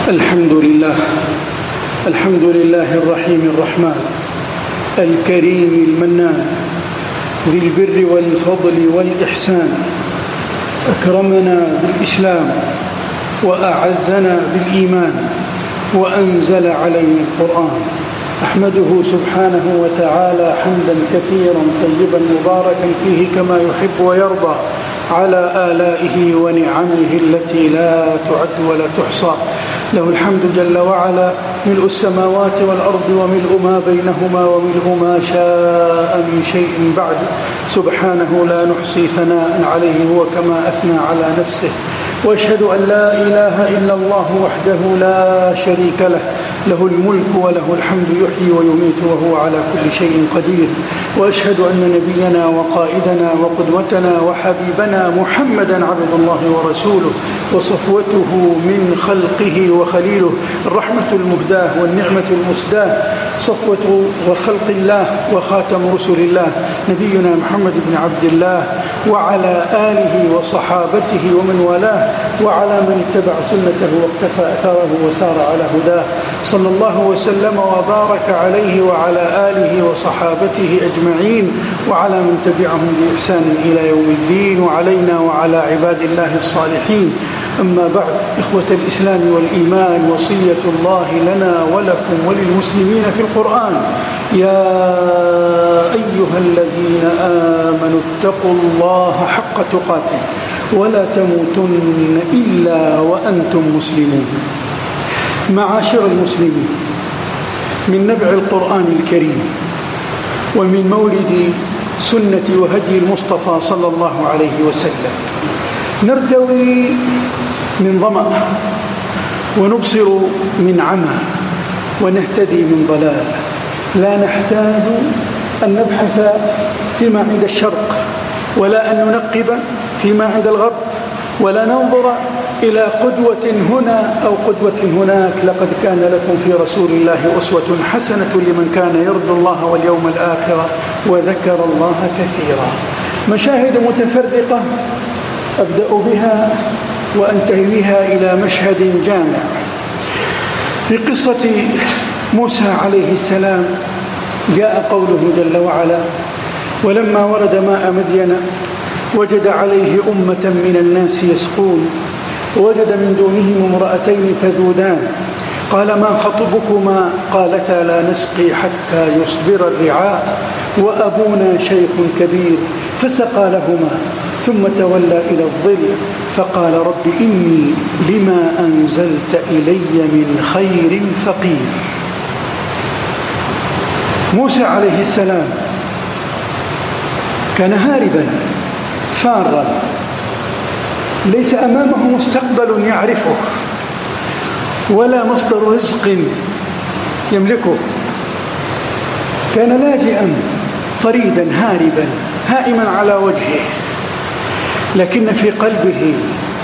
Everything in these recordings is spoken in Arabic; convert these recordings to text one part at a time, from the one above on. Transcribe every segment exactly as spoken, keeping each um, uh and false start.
الحمد لله الحمد لله الرحيم الرحمن الكريم المنان ذي البر والفضل والإحسان، أكرمنا بالإسلام وأعزنا بالإيمان وأنزل علينا القرآن. أحمده سبحانه وتعالى حمدا كثيرا طيبا مباركا فيه كما يحب ويرضى على آلائه ونعمه التي لا تعد ولا تحصى. له الحمد جل وعلا ملء السماوات والأرض وملء ما بينهما وملء ما شاء من شيء بعد. سبحانه لا نحصي ثناء عليه هو كما أثنى على نفسه. وأشهد أن لا إله إلا الله وحده لا شريك له، له الملك وله الحمد يحيي ويميت وهو على كل شيء قدير. وأشهد أن نبينا وقائدنا وقدوتنا وحبيبنا محمدا عبد الله ورسوله وصفوته من خلقه وخليله، الرحمة المهداة والنعمة المسداة، صفوة وخلق الله وخاتم رسل الله، نبينا محمد بن عبد الله وعلى آله وصحابته ومن والاه وعلى من اتبع سنته واقتفى أثره وسار على هداه، صلى الله وسلم وبارك عليه وعلى آله وصحابته أجمعين وعلى من تبعهم بإحسان إلى يوم الدين، وعلينا وعلى عباد الله الصالحين. أما بعد، إخوة الإسلام والإيمان، وصية الله لنا ولكم وللمسلمين في القرآن: يا أيها الذين آمنوا اتقوا الله حق تقاته ولا تموتن إلا وأنتم مسلمون. معاشر المسلمين، من نبع القرآن الكريم ومن مولد سنة وهدي المصطفى صلى الله عليه وسلم نرتوي من ظمأ ونبصر من عمى ونهتدي من ضلال. لا نحتاج أن نبحث فيما عند الشرق، ولا أن ننقب فيما عند الغرب، ولا ننظر إلى قدوة هنا أو قدوة هناك. لقد كان لكم في رسول الله أسوة حسنة لمن كان يرجو الله واليوم الآخر وذكر الله كثيرا. مشاهد متفرقة أبدأ بها وأنتهي بها إلى مشهد جامع في قصة موسى عليه السلام. جاء قوله جل وعلا: ولما ورد ماء مدين وجد عليه أمة من الناس يسقون ووجد من دونهم امرأتين تذودان قال ما خطبكما قالتا لا نسقي حتى يصدر الرعاء وأبونا شيخ كبير فسقى لهما ثم تولى إلى الظل فقال رب إني لما أنزلت إلي من خير فقير. موسى عليه السلام كان هاربا فارا، ليس أمامه مستقبل يعرفه ولا مصدر رزق يملكه. كان لاجئا طريدا هاربا هائما على وجهه، لكن في قلبه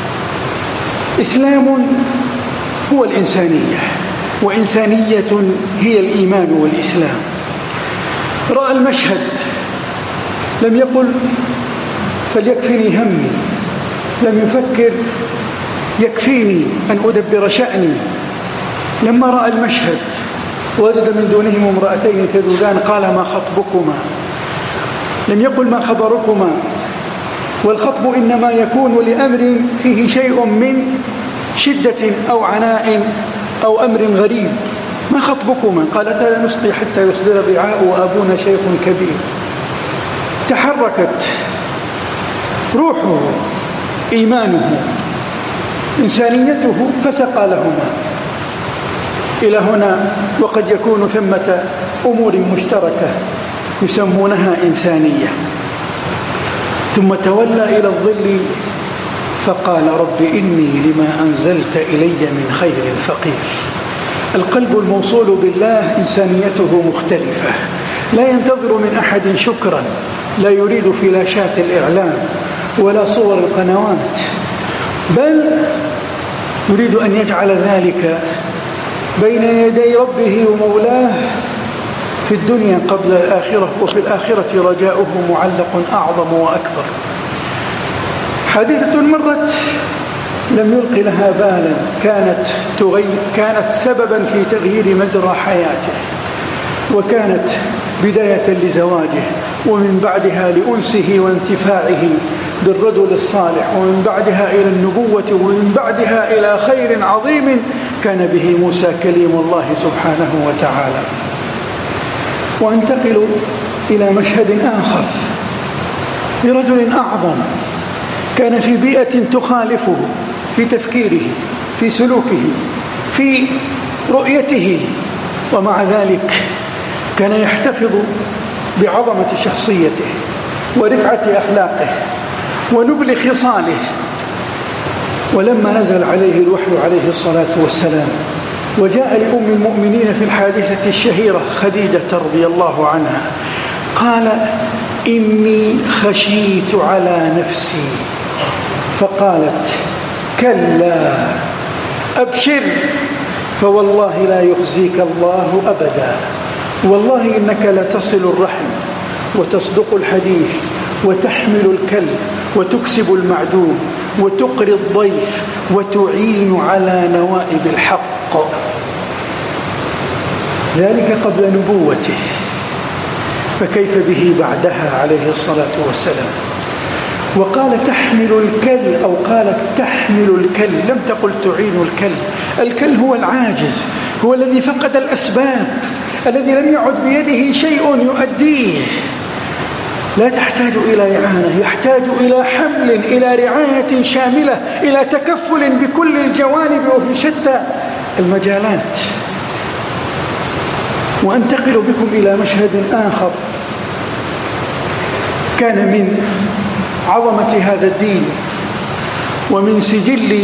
إسلام هو الإنسانية، وإنسانية هي الإيمان والإسلام. رأى المشهد لم يقل فليكفني همي، لم يفكر يكفيني أن أدبر شأني. لما رأى المشهد وجد من دونهم امرأتين تذودان قال ما خطبكما، لم يقل ما خبركما، والخطب إنما يكون لأمر فيه شيء من شدة أو عناء أو أمر غريب. ما خطبكما قالتا لا نسقي حتى يصدر الرعاء وأبونا شيخ كبير. تحركت روحه، إيمانه، إنسانيته، فسقى لهما. إلى هنا وقد يكون ثمة أمور مشتركة يسمونها إنسانية. ثم تولى إلى الظل فقال رب إني لما أنزلت إلي من خير فقير. القلب الموصول بالله إنسانيته مختلفة، لا ينتظر من أحد شكرا، لا يريد فلاشات الإعلام ولا صور القنوات، بل يريد أن يجعل ذلك بين يدي ربه ومولاه في الدنيا قبل الآخرة، وفي الآخرة رجاؤه معلق أعظم وأكبر. حادثة مرت لم يلق لها بالا، كانت, تغير كانت سببا في تغيير مجرى حياته، وكانت بداية لزواجه، ومن بعدها لأنسه وانتفاعه بالرجل الصالح، ومن بعدها إلى النبوة، ومن بعدها إلى خير عظيم كان به موسى كليم الله سبحانه وتعالى. وانتقل إلى مشهد آخر لرجل أعظم كان في بيئة تخالفه في تفكيره، في سلوكه، في رؤيته، ومع ذلك كان يحتفظ بعظمة شخصيته ورفعة أخلاقه ونبل خصاله. ولما نزل عليه الوحي عليه الصلاة والسلام وجاء لأم المؤمنين في الحادثة الشهيرة خديجة رضي الله عنها، قال: إني خشيت على نفسي، فقالت: كلا أبشر، فوالله لا يخزيك الله أبدا، والله إنك لتصل الرحم وتصدق الحديث وتحمل الكلب وتكسب المعدوم وتقري الضيف وتعين على نوائب الحق. ذلك قبل نبوته، فكيف به بعدها عليه الصلاة والسلام؟ وقال تحمل الكل، أو قالت تحمل الكل، لم تقل تعين الكل. الكل هو العاجز، هو الذي فقد الأسباب، الذي لم يعد بيده شيء يؤديه. لا تحتاج إلى إعانة، يحتاج إلى حمل، إلى رعاية شاملة، إلى تكفل بكل الجوانب وفي شتى المجالات. وأنتقل بكم إلى مشهد آخر كان من عظمة هذا الدين ومن سجل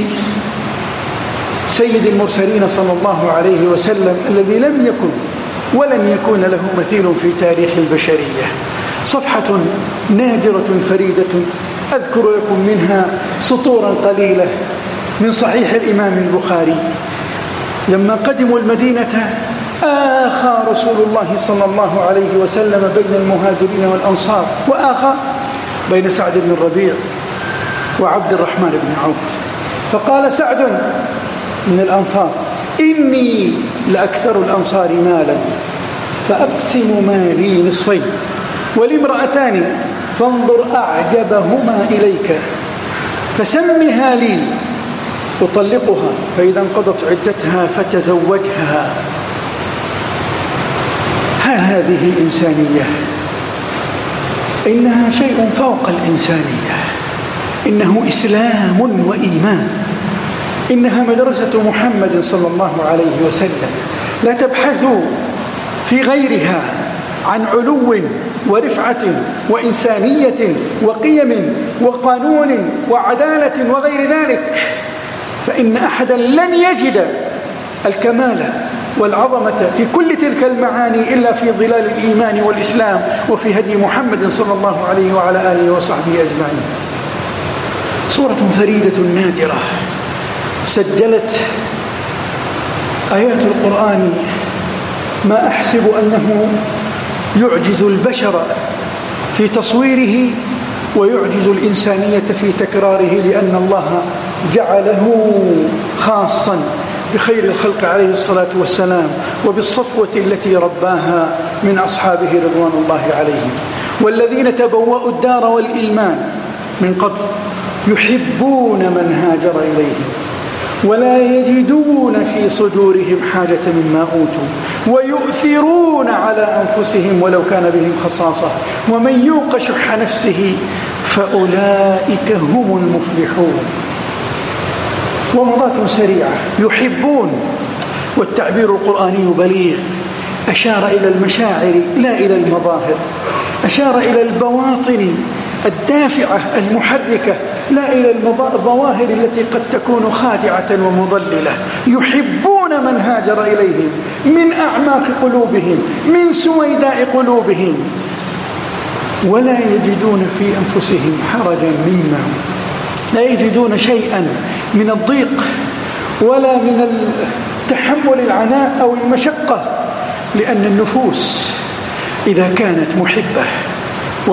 سيد المرسلين صلى الله عليه وسلم الذي لم يكن ولن يكون له مثيل في تاريخ البشرية. صفحة نادرة فريدة أذكر لكم منها سطورا قليلة من صحيح الإمام البخاري. لما قدموا المدينة آخى رسول الله صلى الله عليه وسلم بين المهاجرين والأنصار، وآخى بين سعد بن الربيع وعبد الرحمن بن عوف. فقال سعد من الأنصار: إني لأكثر الأنصار مالا فأقسم مالي نصفين، ولامرأتان فانظر أعجبهما إليك فسمها لي أطلقها، فإذا انقضت عدتها فتزوجها. هل هذه إنسانية؟ إنها شيء فوق الإنسانية، إنه إسلام وإيمان، إنها مدرسة محمد صلى الله عليه وسلم. لا تبحثوا في غيرها عن علو ورفعة وإنسانية وقيم وقانون وعدالة وغير ذلك، فإن أحدا لن يجد الكمال والعظمة في كل تلك المعاني إلا في ظلال الإيمان والإسلام وفي هدي محمد صلى الله عليه وعلى آله وصحبه أجمعين. صورة فريدة نادرة سجلت آيات القرآن ما أحسب أنه يعجز البشر في تصويره ويعجز الإنسانية في تكراره، لأن الله جعله خاصا بخير الخلق عليه الصلاة والسلام وبالصفوة التي رباها من أصحابه رضوان الله عليهم. والذين تبوأوا الدار والإيمان من قبل يحبون من هاجر إليهم ولا يجدون في صدورهم حاجة مما أوتوا ويؤثرون على أنفسهم ولو كان بهم خصاصة ومن يوق شح نفسه فأولئك هم المفلحون. ومضات سريعة. يحبون، والتعبير القرآني بليغ، أشار إلى المشاعر لا إلى المظاهر، أشار إلى البواطن الدافعة المحركة لا إلى الظواهر التي قد تكون خادعة ومضللة. يحبون من هاجر إليهم من أعماق قلوبهم من سويداء قلوبهم ولا يجدون في أنفسهم حرجا مما، لا يجدون شيئا من الضيق ولا من تحمل العناء أو المشقة، لأن النفوس إذا كانت محبة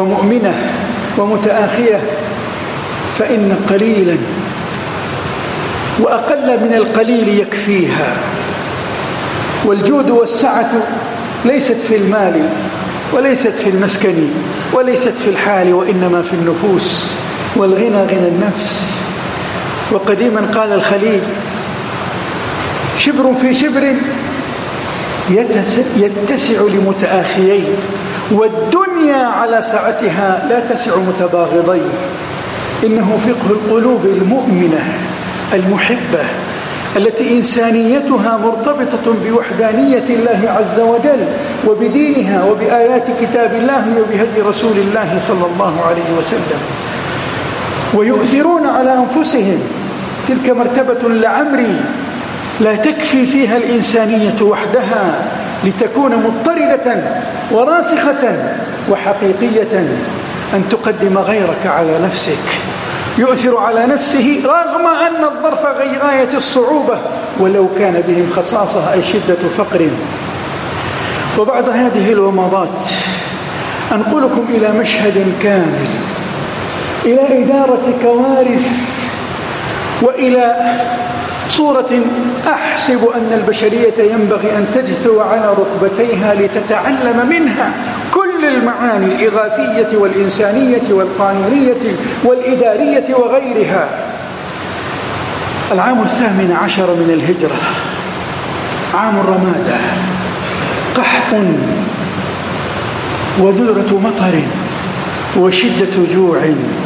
ومؤمنة ومتآخية فإن قليلا وأقل من القليل يكفيها. والجود والسعة ليست في المال وليست في المسكن وليست في الحال، وإنما في النفوس، والغنى غنى النفس. وقديما قال الخليل: شبر في شبر يتسع لمتآخيين، والدنيا على سعتها لا تسع متباغضين. إنه فقه القلوب المؤمنة المحبة التي إنسانيتها مرتبطة بوحدانية الله عز وجل وبدينها وبآيات كتاب الله وبهدي رسول الله صلى الله عليه وسلم، ويؤثرون على أنفسهم. تلك مرتبة لعمري لا تكفي فيها الإنسانية وحدها لتكون مضطردة وراسخة وحقيقية، أن تقدم غيرك على نفسك. يؤثر على نفسه رغم أن الظرف غاية الصعوبة، ولو كان بهم خصاصة أي شدة فقر. وبعد هذه الومضات أنقلكم إلى مشهد كامل، إلى إدارة كوارث، وإلى صورة أحسب أن البشرية ينبغي أن تجثو على ركبتيها لتتعلم منها كل المعاني الإغاثية والإنسانية والقانونية والإدارية وغيرها. العام الثامن عشر من الهجرة، عام الرمادة، قحط وذرة مطر وشدة جوع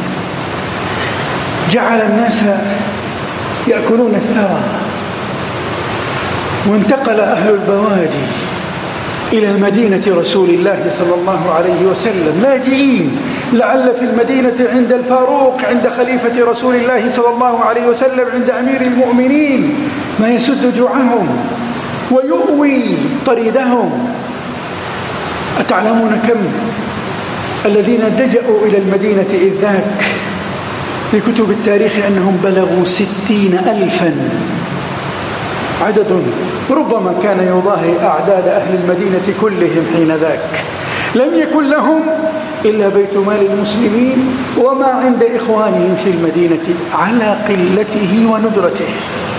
جعل الناس يأكلون الثرى، وانتقل أهل البوادي إلى مدينة رسول الله صلى الله عليه وسلم لاجئين، لعل في المدينة عند الفاروق، عند خليفة رسول الله صلى الله عليه وسلم، عند أمير المؤمنين ما يسد جوعهم ويؤوي طريدهم. أتعلمون كم الذين لجأوا إلى المدينة إذ ذاك؟ في كتب التاريخ أنهم بلغوا ستين ألفا، عدد ربما كان يضاهي أعداد أهل المدينة كلهم حين ذاك. لم يكن لهم إلا بيت مال المسلمين وما عند إخوانهم في المدينة على قلته وندرته.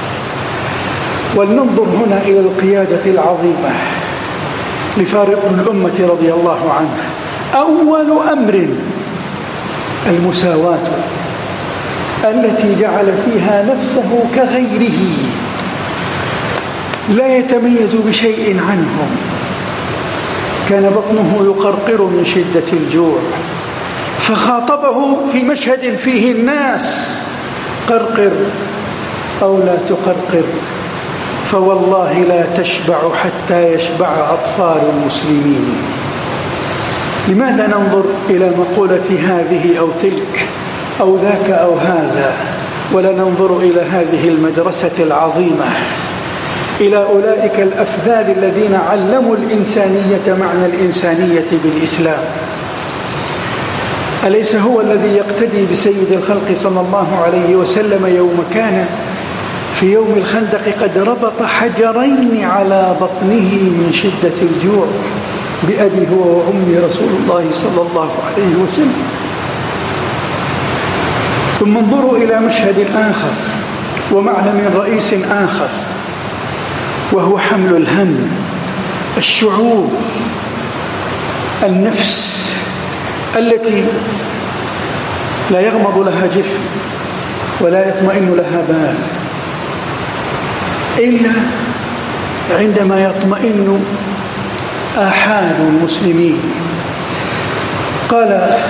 ولننظر هنا إلى القيادة العظيمة لفارق الأمة رضي الله عنه. أول أمر المساواة التي جعل فيها نفسه كغيره، لا يتميز بشيء عنهم. كان بطنه يقرقر من شدة الجوع، فخاطبه في مشهد فيه الناس: قرقر أو لا تقرقر، فوالله لا تشبع حتى يشبع أطفال المسلمين. لماذا ننظر إلى مقولة هذه أو تلك أو ذاك أو هذا، ولا ننظر إلى هذه المدرسة العظيمة، إلى أولئك الأفذاذ الذين علموا الإنسانية معنى الإنسانية بالإسلام؟ أليس هو الذي يقتدي بسيد الخلق صلى الله عليه وسلم يوم كان في يوم الخندق قد ربط حجرين على بطنه من شدة الجوع بأبي هو وأمي رسول الله صلى الله عليه وسلم؟ ثم انظروا إلى مشهد آخر ومعلم رئيس آخر، وهو حمل الهم، الشعور، النفس التي لا يغمض لها جفن ولا يطمئن لها بال إلا عندما يطمئن آحاد المسلمين. قال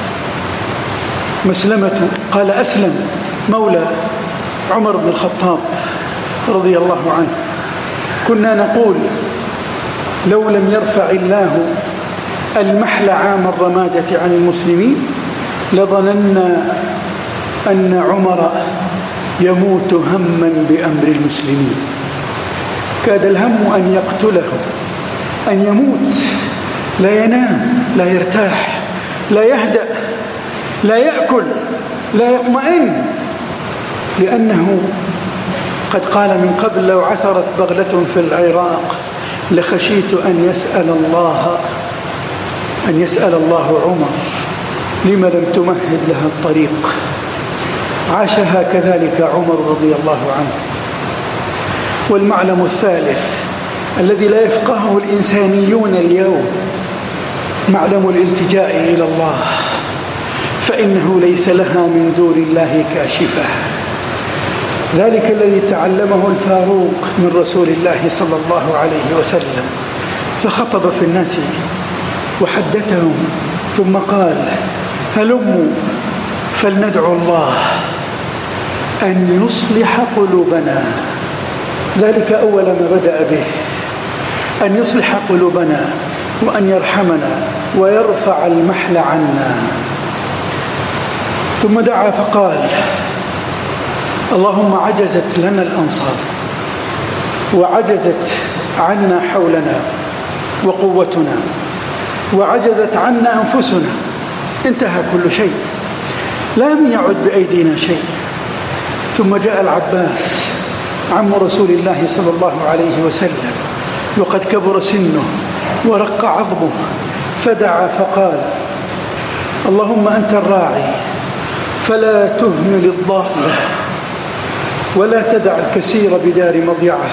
مسلمة قال أسلم مولى عمر بن الخطاب رضي الله عنه: كنا نقول لو لم يرفع الله المحل عام الرمادة عن المسلمين لظننا أن عمر يموت هما بأمر المسلمين. كاد الهم أن يقتله، أن يموت، لا ينام، لا يرتاح، لا يهدأ، لا يأكل، لا يطمئن، لأنه قد قال من قبل: لو عثرت بغلة في العراق لخشيت أن يسأل الله أن يسأل الله عمر لما لم تمهد لها الطريق. عاشها كذلك عمر رضي الله عنه. والمعلم الثالث الذي لا يفقهه الإنسانيون اليوم معلم الالتجاء إلى الله، فإنه ليس لها من دون الله كاشفة. ذلك الذي تعلمه الفاروق من رسول الله صلى الله عليه وسلم، فخطب في الناس وحدثهم ثم قال: هلموا فلندعو الله أن يصلح قلوبنا. ذلك أول ما بدأ به، أن يصلح قلوبنا وأن يرحمنا ويرفع المحل عنا. ثم دعا فقال: اللهم عجزت لنا الأنصار وعجزت عنا حولنا وقوتنا وعجزت عنا أنفسنا، انتهى كل شيء، لم يعد بأيدينا شيء. ثم جاء العباس عم رسول الله صلى الله عليه وسلم وقد كبر سنه ورق عظمه، فدعا فقال: اللهم أنت الراعي فلا تهمل الضالة ولا تدع الكثير بدار مضيعه.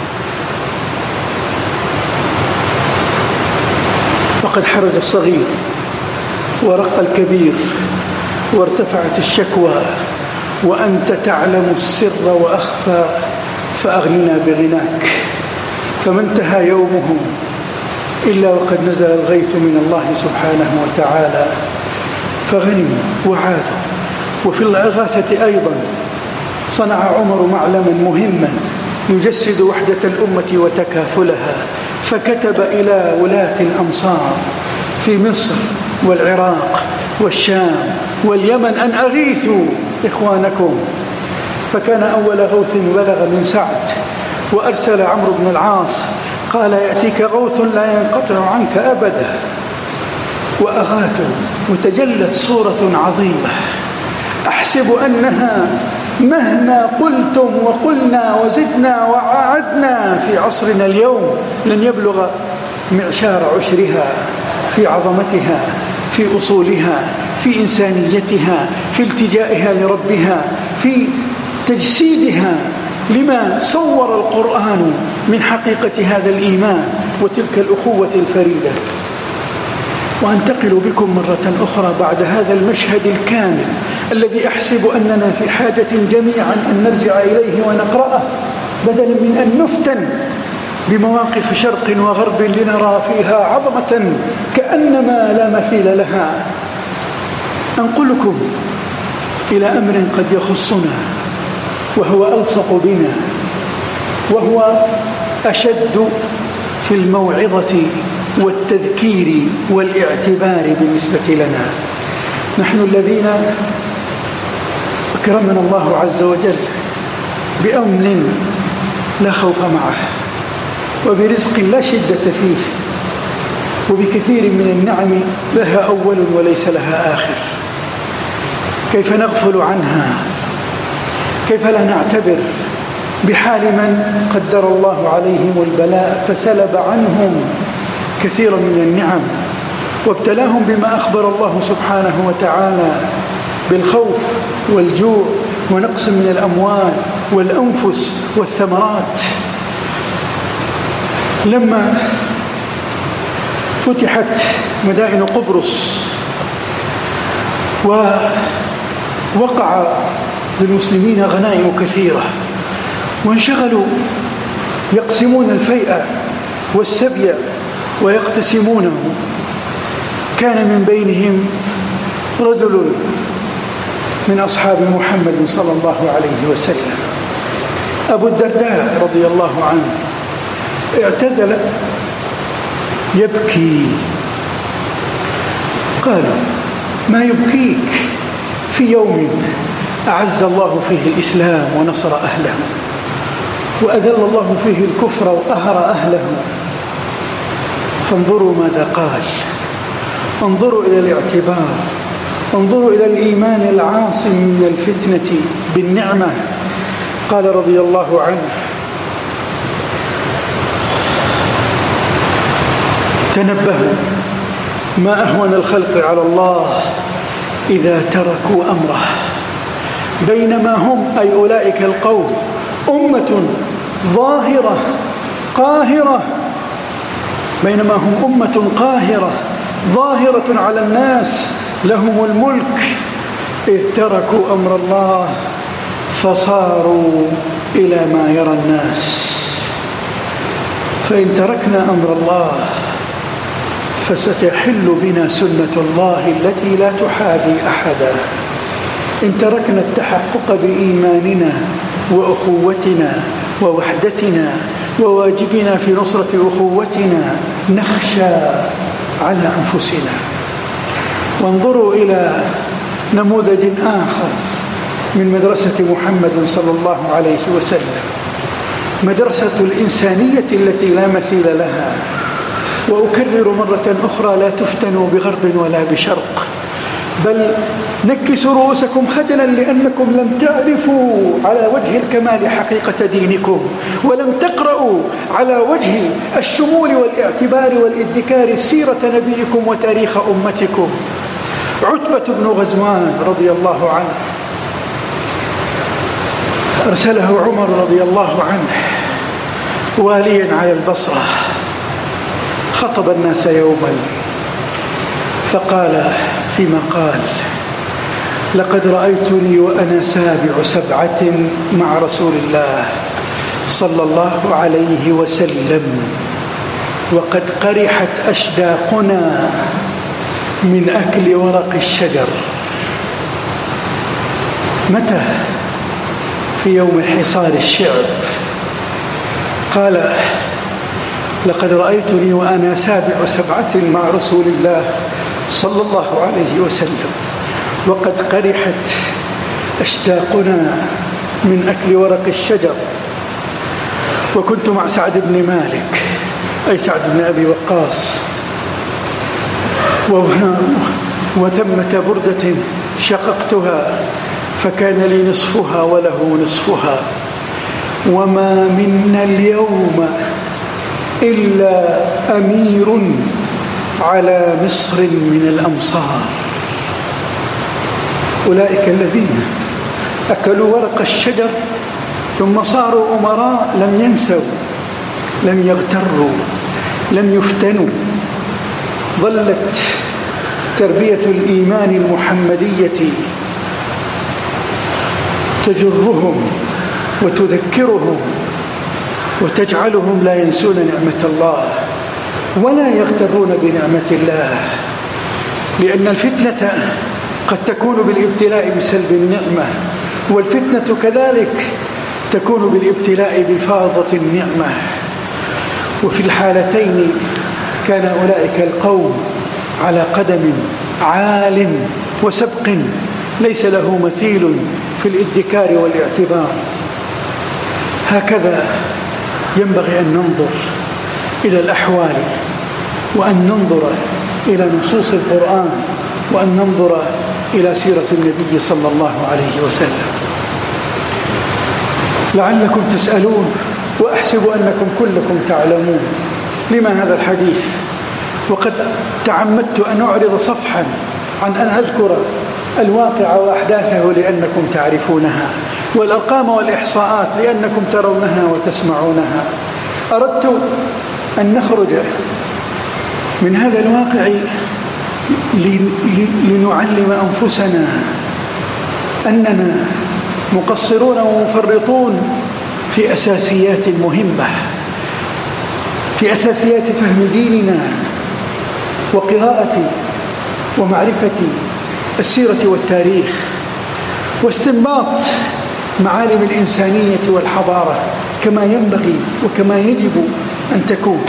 فقد حرج الصغير ورق الكبير وارتفعت الشكوى، وأنت تعلم السر وأخفى، فأغننا بغناك. فما انتهى يومهم إلا وقد نزل الغيث من الله سبحانه وتعالى، فغنموا وعادوا. وفي الإغاثة أيضا صنع عمر معلما مهما يجسد وحدة الأمة وتكافلها، فكتب إلى ولاة الأمصار في مصر والعراق والشام واليمن أن أغيثوا إخوانكم. فكان أول غوث بلغ من سعد، وأرسل عمرو بن العاص قال: يأتيك غوث لا ينقطع عنك أبدا. وأغاثوا وتجلت صورة عظيمة أحسب أنها مهما قلتم وقلنا وزدنا وعادنا في عصرنا اليوم لن يبلغ معشار عشرها في عظمتها، في أصولها، في إنسانيتها، في التجائها لربها، في تجسيدها لما صور القرآن من حقيقة هذا الإيمان وتلك الأخوة الفريدة. وأنتقل بكم مرة أخرى بعد هذا المشهد الكامل الذي أحسب أننا في حاجة جميعا أن نرجع إليه ونقرأه، بدلا من أن نفتن بمواقف شرق وغرب لنرى فيها عظمة كأنما لا مثيل لها. أنقلكم إلى أمر قد يخصنا وهو ألصق بنا، وهو أشد في الموعظة والتذكير والاعتبار بالنسبة لنا، نحن الذين أكرمنا الله عز وجل بأمن لا خوف معه، وبرزق لا شدة فيه، وبكثير من النعم لها أول وليس لها آخر. كيف نغفل عنها؟ كيف لا نعتبر بحال من قدر الله عليهم البلاء فسلب عنهم كثيرا من النعم وابتلاهم بما أخبر الله سبحانه وتعالى بالخوف والجوع ونقص من الأموال والأنفس والثمرات. لما فتحت مدائن قبرص ووقع للمسلمين غنائم كثيرة وانشغلوا يقسمون الفيء والسبي ويقتسمونه، كان من بينهم رجل من أصحاب محمد صلى الله عليه وسلم، أبو الدرداء رضي الله عنه، اعتزل يبكي. قالوا: ما يبكيك في يوم أعز الله فيه الإسلام ونصر أهله، وأذل الله فيه الكفر وأهر أهله؟ فانظروا ماذا قال، انظروا إلى الاعتبار، انظروا إلى الإيمان العاصم من الفتنة بالنعمة. قال رضي الله عنه: تنبهوا، ما أهون الخلق على الله إذا تركوا أمره، بينما هم أي أولئك القوم أمة ظاهرة قاهرة بينما هم أمة قاهرة ظاهرة على الناس لهم الملك، إذ تركوا أمر الله فصاروا إلى ما يرى الناس. فإن تركنا أمر الله فستحل بنا سنة الله التي لا تحابي أحدا. إن تركنا التحقق بإيماننا وأخوتنا ووحدتنا وواجبنا في نصرة أخوتنا نخشى على أنفسنا. وانظروا إلى نموذج آخر من مدرسة محمد صلى الله عليه وسلم، مدرسة الإنسانية التي لا مثيل لها. وأكرر مرة أخرى: لا تفتنوا بغرب ولا بشرق، بل نكسوا رؤوسكم خجلا لأنكم لم تعرفوا على وجه الكمال حقيقة دينكم، ولم تقرأوا على وجه الشمول والاعتبار والادكار سيرة نبيكم وتاريخ أمتكم. عتبة بن غزوان رضي الله عنه أرسله عمر رضي الله عنه واليا على البصرة، خطب الناس يوما فقال فيما قال: لقد رأيتني وأنا سابع سبعة مع رسول الله صلى الله عليه وسلم، وقد قرحت أشداقنا من أكل ورق الشجر. متى؟ في يوم حصار الشعب. قال: لقد رأيتني وأنا سابع سبعة مع رسول الله صلى الله عليه وسلم، وقد قرحت أشداقنا من أكل ورق الشجر، وكنت مع سعد بن مالك أي سعد بن أبي وقاص، وثمة بردة شققتها فكان لي نصفها وله نصفها، وما منا اليوم إلا أمير على مصر من الأمصار. أولئك الذين أكلوا ورق الشجر ثم صاروا أمراء، لم ينسوا، لم يغتروا، لم يفتنوا. ظلت تربية الإيمان المحمدية تجرهم وتذكرهم وتجعلهم لا ينسون نعمة الله ولا يغترون بنعمة الله، لأن الفتنة قد تكون بالابتلاء بسلب النعمة، والفتنة كذلك تكون بالابتلاء بفاضة النعمة. وفي الحالتين كان أولئك القوم على قدم عال وسبق ليس له مثيل في الادكار والاعتبار. هكذا ينبغي أن ننظر إلى الأحوال، وأن ننظر إلى نصوص القرآن، وأن ننظر إلى سيرة النبي صلى الله عليه وسلم. لعلكم تسألون، وأحسب أنكم كلكم تعلمون، لما هذا الحديث؟ وقد تعمدت أن أعرض صفحا عن أن أذكر الواقع وأحداثه لأنكم تعرفونها، والأرقام والإحصاءات لأنكم ترونها وتسمعونها. أردت أن نخرج من هذا الواقع لنعلم أنفسنا أننا مقصرون ومفرطون في أساسيات مهمة، في أساسيات فهم ديننا وقراءة ومعرفة السيرة والتاريخ واستنباط معالم الإنسانية والحضارة كما ينبغي وكما يجب أن تكون.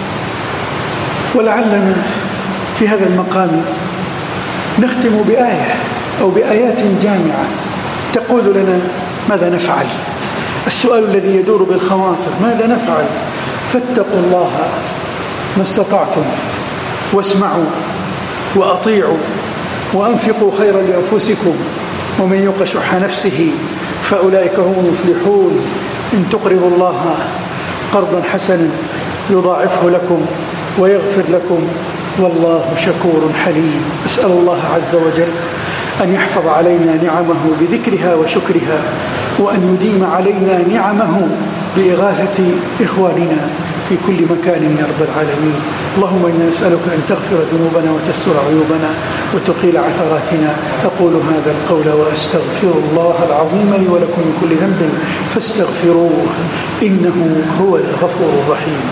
ولعلنا في هذا المقام نختم بآية أو بآيات جامعة تقول لنا ماذا نفعل. السؤال الذي يدور بالخواطر: ماذا نفعل؟ فاتقوا الله ما استطعتم، واسمعوا وأطيعوا وأنفقوا خيرا لأنفسكم، ومن يوق شح نفسه فأولئك هم المفلحون. إن تقرضوا الله قرضا حسنا يضاعفه لكم ويغفر لكم والله شكور حليم. أسأل الله عز وجل أن يحفظ علينا نعمه بذكرها وشكرها، وأن يديم علينا نعمه بإغاثة إخواننا في كل مكان يا رب العالمين. اللهم إنا نسألك أن تغفر ذنوبنا وتستر عيوبنا وتقيل عثراتنا. أقول هذا القول وأستغفر الله العظيم لي ولكم من كل ذنب فاستغفروه إنه هو الغفور الرحيم.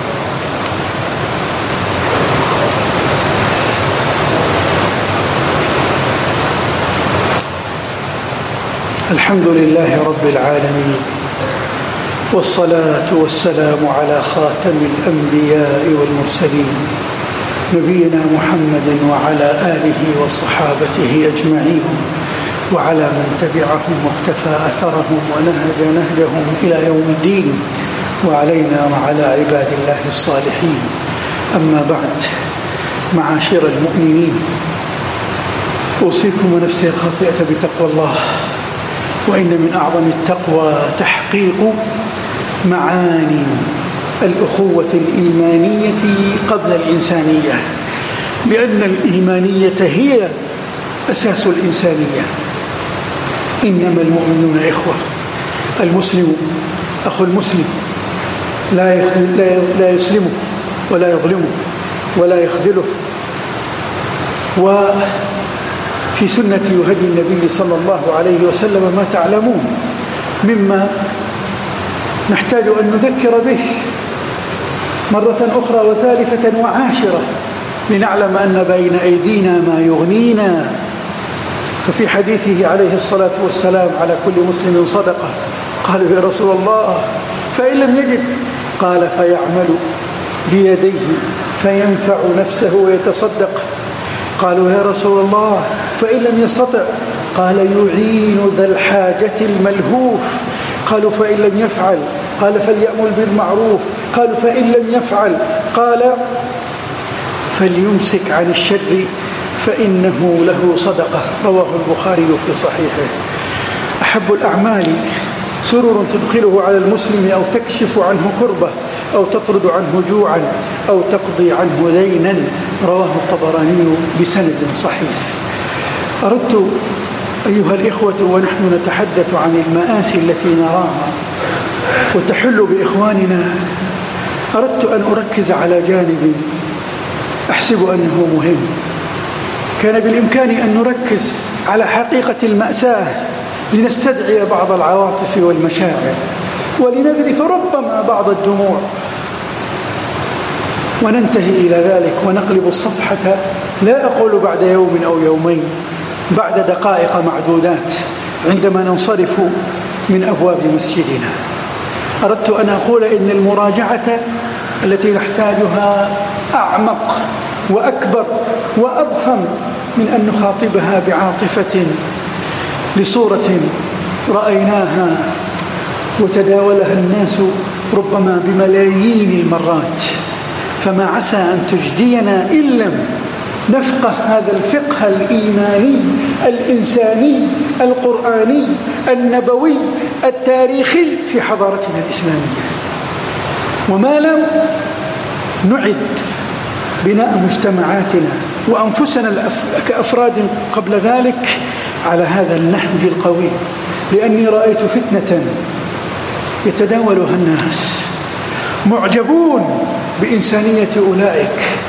الحمد لله رب العالمين، والصلاة والسلام على خاتم الأنبياء والمرسلين نبينا محمد وعلى آله وصحابته أجمعين، وعلى من تبعهم واقتفى أثرهم ونهج نهجهم إلى يوم الدين، وعلينا وعلى عباد الله الصالحين. أما بعد، معاشر المؤمنين، أوصيكم ونفسي الخاطئة بتقوى الله، وإن من أعظم التقوى تحقيق معاني الأخوة الإيمانية قبل الإنسانية، لأن الإيمانية هي أساس الإنسانية. إنما المؤمنون إخوة، المسلم أخو المسلم، لا لا يسلمه ولا يظلمه ولا يخذله. وفي سنة هدي النبي صلى الله عليه وسلم ما تعلمون مما نحتاج أن نذكر به مرة أخرى وثالثة وعاشرة، لنعلم أن بين أيدينا ما يغنينا. ففي حديثه عليه الصلاة والسلام على كل مسلم صدقة، قالوا يا رسول الله فإن لم يجد؟ قال فيعمل بيديه فينفع نفسه ويتصدق. قالوا يا رسول الله فإن لم يستطع؟ قال يعين ذا الحاجة الملهوف. قالوا فإن لم يفعل؟ قال فليأمل بالمعروف. قالوا فإن لم يفعل؟ قال فليمسك عن الشر فإنه له صدقة. رواه البخاري في صحيحه. أحب الأعمال سرور تدخله على المسلم أو تكشف عنه كربة أو تطرد عنه جوعا أو تقضي عنه دينا. رواه الطبراني بسند صحيح. أردت أيها الإخوة ونحن نتحدث عن المآسي التي نراها وتحل بإخواننا، أردت أن أركز على جانب أحسب أنه مهم. كان بالإمكان أن نركز على حقيقة المأساة لنستدعي بعض العواطف والمشاعر ولنذرف ربما بعض الدموع وننتهي إلى ذلك ونقلب الصفحة، لا أقول بعد يوم أو يومين، بعد دقائق معدودات عندما ننصرف من أبواب مسجدنا. أردت أن أقول إن المراجعة التي نحتاجها أعمق وأكبر وأضخم من أن نخاطبها بعاطفة لصورة رأيناها وتداولها الناس ربما بملايين المرات. فما عسى أن تجدينا إن لم نفقه هذا الفقه الإيماني الإنساني القرآني النبوي التاريخي في حضارتنا الإسلامية، وما لم نعد بناء مجتمعاتنا وأنفسنا كأفراد قبل ذلك على هذا النهج القوي. لأني رأيت فتنة يتداولها الناس معجبون بإنسانية أولئك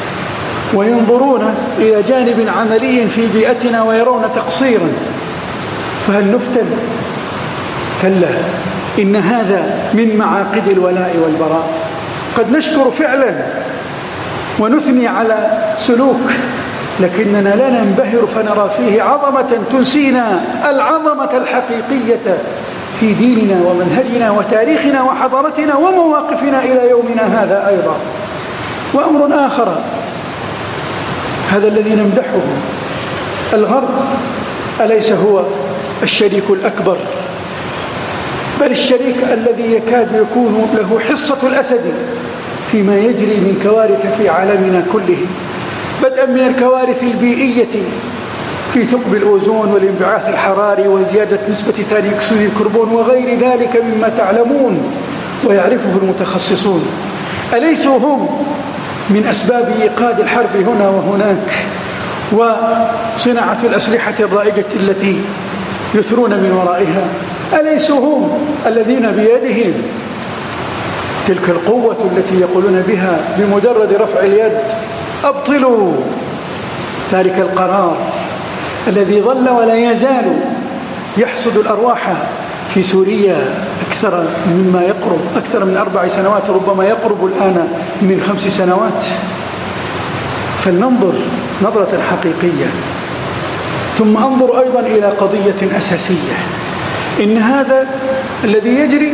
وينظرون إلى جانب عملي في بيئتنا ويرون تقصيرا. فهل نفتن؟ كلا، إن هذا من معاقد الولاء والبراء. قد نشكر فعلا ونثني على سلوك، لكننا لا ننبهر فنرى فيه عظمة تنسينا العظمة الحقيقية في ديننا ومنهجنا وتاريخنا وحضارتنا ومواقفنا إلى يومنا هذا أيضا. وأمر آخر، هذا الذي نمدحه الغرب أليس هو الشريك الأكبر، بل الشريك الذي يكاد يكون له حصة الأسد فيما يجري من كوارث في عالمنا كله، بدءا من الكوارث البيئية في ثقب الأوزون والانبعاث الحراري وزيادة نسبة ثاني أكسيد الكربون وغير ذلك مما تعلمون ويعرفه المتخصصون. أليسوا هم من أسباب إيقاد الحرب هنا وهناك وصناعة الأسلحة الرائجة التي يثرون من ورائها، أليسوا هم الذين بيدهم تلك القوة التي يقولون بها بمجرد رفع اليد أبطلوا ذلك القرار الذي ظل ولا يزال يحصد الأرواح في سوريا أكثر مما يقرب أكثر من أربع سنوات، ربما يقرب الآن من خمس سنوات. فلننظر نظرة حقيقية، ثم انظر أيضا إلى قضية أساسية، إن هذا الذي يجري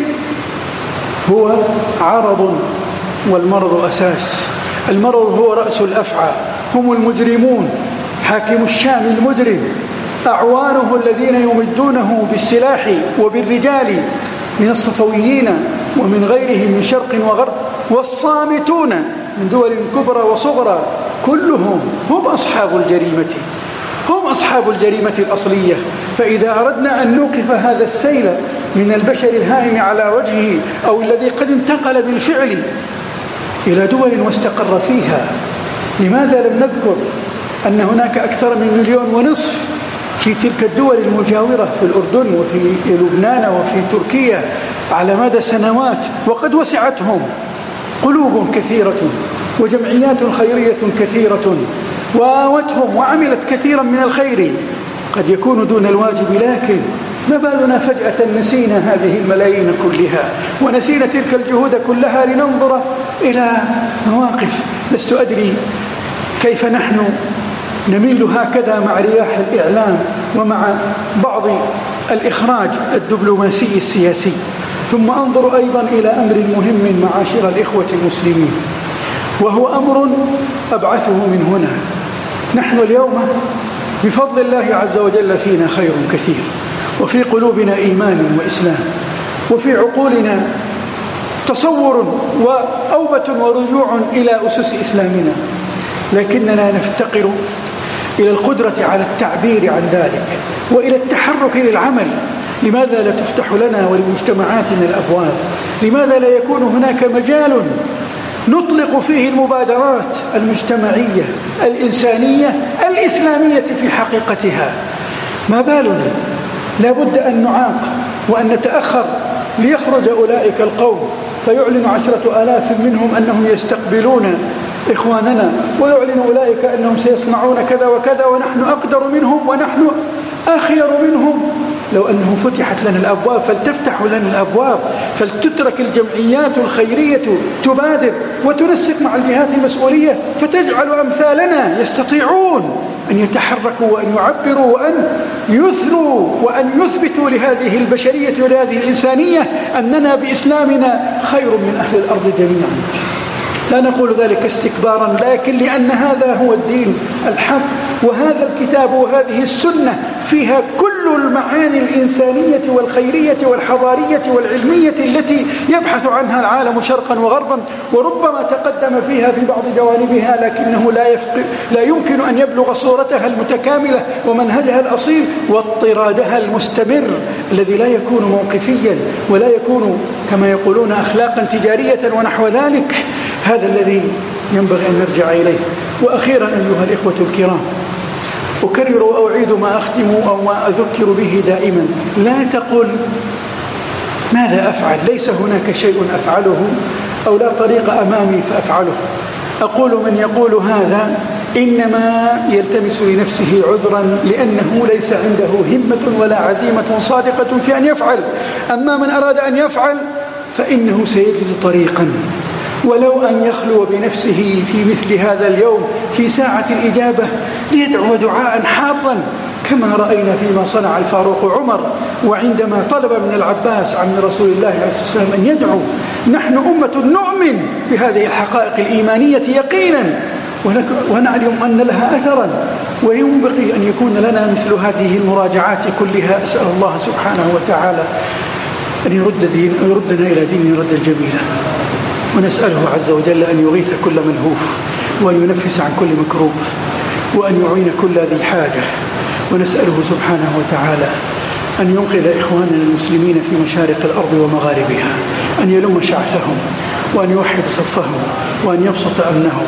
هو عرض والمرض أساس. المرض هو رأس الأفعى، هم المجرمون، حاكم الشام المجرم، أعوانه الذين يمدونه بالسلاح وبالرجال من الصفويين ومن غيرهم من شرق وغرب، والصامتون من دول كبرى وصغرى، كلهم هم أصحاب الجريمة، هم أصحاب الجريمة الأصلية. فإذا أردنا أن نوقف هذا السيل من البشر الهائم على وجهه أو الذي قد انتقل بالفعل إلى دول واستقر فيها، لماذا لم نذكر أن هناك أكثر من مليون ونصف في تلك الدول المجاورة، في الأردن وفي لبنان وفي تركيا على مدى سنوات، وقد وسعتهم قلوب كثيرة وجمعيات خيرية كثيرة وآوتهم وعملت كثيرا من الخير، قد يكون دون الواجب، لكن ما بالنا فجأة نسينا هذه الملايين كلها ونسينا تلك الجهود كلها لننظر إلى مواقف. لست أدري كيف نحن نميل هكذا مع رياح الإعلام ومع بعض الإخراج الدبلوماسي السياسي. ثم أنظر أيضا إلى أمر مهم معاشر الإخوة المسلمين، وهو أمر أبعثه من هنا. نحن اليوم بفضل الله عز وجل فينا خير كثير، وفي قلوبنا إيمان وإسلام، وفي عقولنا تصور وأوبة ورجوع إلى أسس إسلامنا، لكننا نفتقر إلى القدرة على التعبير عن ذلك وإلى التحرك للعمل. لماذا لا تفتح لنا ولمجتمعاتنا الأبواب؟ لماذا لا يكون هناك مجال نطلق فيه المبادرات المجتمعية الإنسانية الإسلامية في حقيقتها؟ ما بالنا؟ لا بد أن نعاق وأن نتأخر ليخرج أولئك القوم فيعلن عشرة آلاف منهم أنهم يستقبلون إخواننا، ويعلن أولئك أنهم سيصنعون كذا وكذا، ونحن أقدر منهم ونحن أخير منهم. لو أنه فتحت لنا الأبواب فلتفتح لنا الأبواب، فلتترك الجمعيات الخيرية تبادر وتنسق مع الجهات المسؤولية، فتجعل أمثالنا يستطيعون أن يتحركوا وأن يعبروا وأن يثروا وأن يثبتوا لهذه البشرية ولهذه الإنسانية أننا بإسلامنا خير من أهل الأرض جميعا. لا نقول ذلك استكبارا، لكن لأن هذا هو الدين الحق، وهذا الكتاب وهذه السنة فيها كل المعاني الإنسانية والخيرية والحضارية والعلمية التي يبحث عنها العالم شرقا وغربا، وربما تقدم فيها في بعض جوانبها، لكنه لا, يفق... لا يمكن أن يبلغ صورتها المتكاملة ومنهجها الأصيل واضطرادها المستمر الذي لا يكون موقفيا ولا يكون كما يقولون أخلاقا تجارية ونحو ذلك. هذا الذي ينبغي أن نرجع إليه. وأخيرا أيها الإخوة الكرام، أكرر وأعيد ما أختم أو ما أذكر به دائما: لا تقل ماذا أفعل، ليس هناك شيء أفعله أو لا طريق أمامي فأفعله. أقول من يقول هذا إنما يلتمس لنفسه عذرا، لأنه ليس عنده همة ولا عزيمة صادقة في أن يفعل. أما من أراد أن يفعل فإنه سيجد طريقا، ولو أن يخلو بنفسه في مثل هذا اليوم في ساعة الإجابة ليدعو دعاء حارا كما رأينا فيما صنع الفاروق عمر، وعندما طلب من العباس عم رسول الله عليه الصلاة والسلام أن يدعو. نحن أمة نؤمن بهذه الحقائق الإيمانية يقينا، ونعلم أن لها أثرا، وينبغي أن يكون لنا مثل هذه المراجعات كلها. أسأل الله سبحانه وتعالى أن يرد دين يردنا إلى دين رد الجميلة، ونسأله عز وجل أن يغيث كل منهوف، وأن ينفس عن كل مكروب، وأن يعين كل ذي حاجة. ونسأله سبحانه وتعالى أن ينقذ إخواننا المسلمين في مشارق الأرض ومغاربها، أن يلم شعثهم، وأن يوحد صفهم، وأن يبسط أمنهم،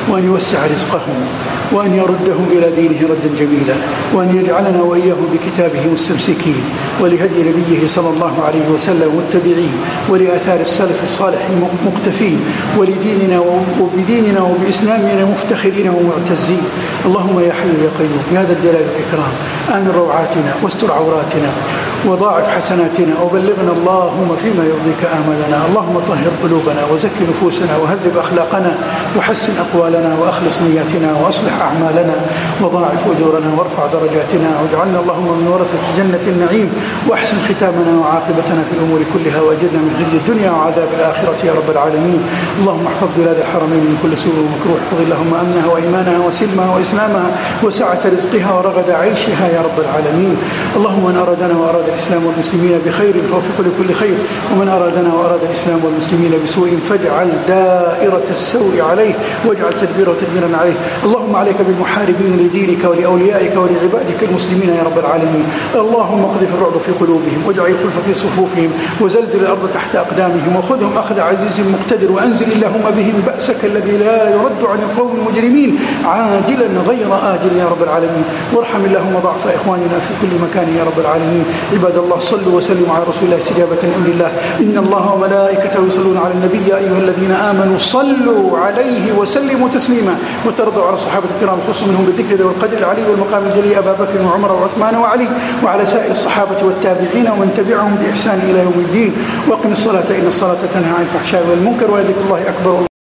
وأن يوسع رزقهم، وأن يردهم إلى دينه ردا جميلا، وأن يجعلنا وإياهم بكتابه مستمسكين، ولهدي نبيه صلى الله عليه وسلم متبعين، ولآثار السلف الصالح مقتفين، ولديننا وبديننا وبإسلامنا مفتخرين ومعتزين. اللهم يا حي يا قيوم يا ذا الجلال والإكرام، آمن روعاتنا واستر عوراتنا وضاعف حسناتنا، وبلغنا اللهم فيما يرضيك آملنا. اللهم طهر قلوبنا وزكي نفوسنا وهذب أخلاقنا وحسن أقوالنا وأخلص نياتنا وأصلح أعمالنا وضاعف أجورنا وارفع درجاتنا، واجعلنا اللهم من ورثة جنة النعيم، وأحسن ختامنا وعاقبتنا في الأمور كلها، وأجرنا من خزي الدنيا وعذاب الآخرة يا رب العالمين. اللهم احفظ بلاد الحرمين من كل سوء ومكروه، احفظ اللهم أمنها وإيمانها وسلمها وإسلامها وسعة رزقها ورغد عيشها يا رب العالمين. اللهم من أرادنا وأراد الإسلام والمسلمين بخير فوفق لكل خير، ومن أرادنا وأراد الإسلام والمسلمين بسوء فاجعل دائرة السوء عليه، واجعل تدبيره تدميرا عليه. اللهم عليك بالمحاربين لدينك ولأوليائك ولعبادك المسلمين يا رب العالمين. اللهم اقذف الرعب في قلوبهم، واجعل الخلف في صفوفهم، وزلزل الأرض تحت أقدامهم، وخذهم أخذ عزيز مقتدر، وأنزل اللهم بهم بأسك الذي لا يرد عن القوم المجرمين عاجلا غير آجل يا رب العالمين. وارحم اللهم ضعف إخواننا في كل مكان يا رب العالمين. عباد الله صلوا وسلموا على رسول الله استجابة لأمر الله. إن الله وملائكته يصلون على النبي يا أيها الذين آمنوا صلوا عليه وسلموا تسليما. وترضوا على الصحابة الكرام خصوا منهم بالذكر ذوي القدر العلي والمقام الجليل أبا بكر وعمر وعثمان وعلي، وعلى سائر الصحابة والتابعين ومن تبعهم بإحسان إلى يوم الدين. وأقم الصلاة إن الصلاة تنهى عن الفحشاء والمنكر ولذكر الله أكبر.